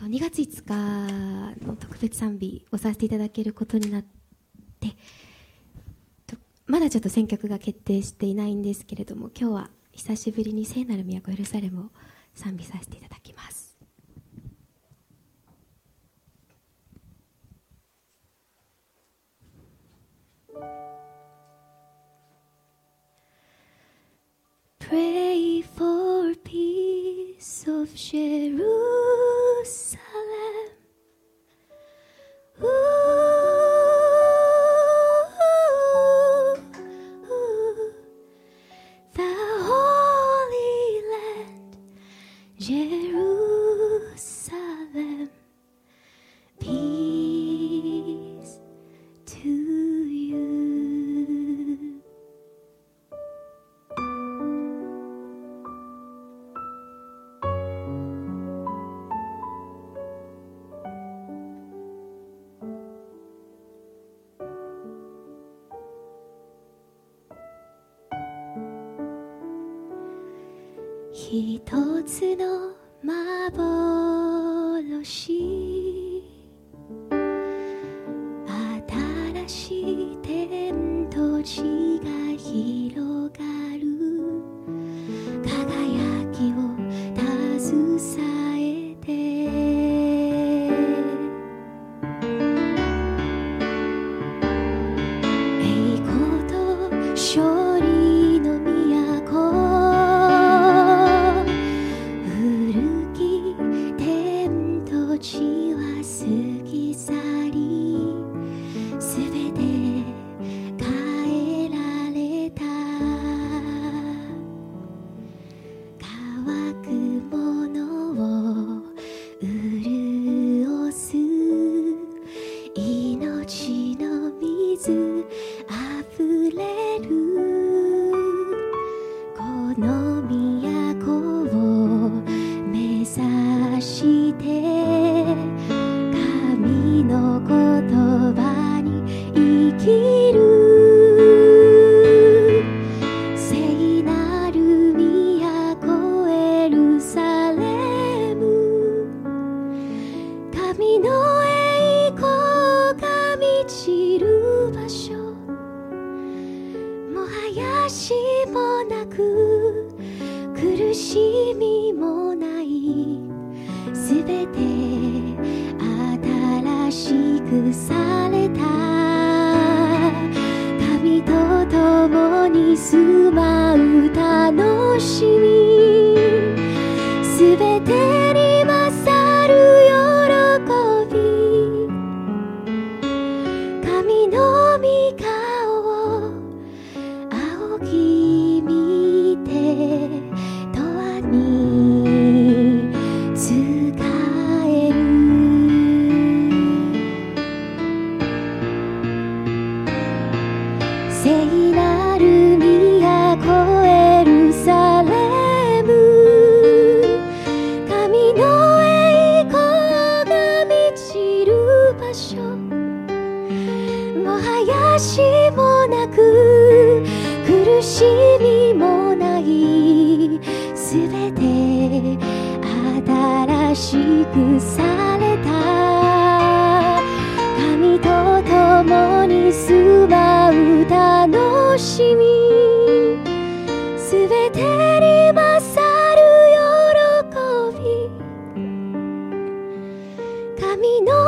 2月5日の特別賛美をさせていただけることになって、まだちょっと選曲が決定していないんですけれども、今日は久しぶりに聖なる都エルサレムを賛美させていただきます。Pray for peace of Jerusalem. Ooh, the Holy Land, Jerusalem. Peace to you.一つの幻、新しい天と地が広がる、輝きを携えて、栄光と勝利の都、地は過ぎ去り、すべて変えられた。乾くものを潤す命の水あふれる、この都を目指して神の言葉に生きる、聖なる都エルサレム、神の栄光が満ちる場所、もはやしもなく苦しみもない、すべて新しくされた、神と共に住まう楽しみ、すべてに勝る喜び、神の御顔を仰ぎ見て永遠に使える。聖なる都エルサレム、神の栄光が満ちる場所、もはやしもなく苦しみもない、すべて新しくされた、神と共に住まう楽しみ、すべてに勝る喜び、神の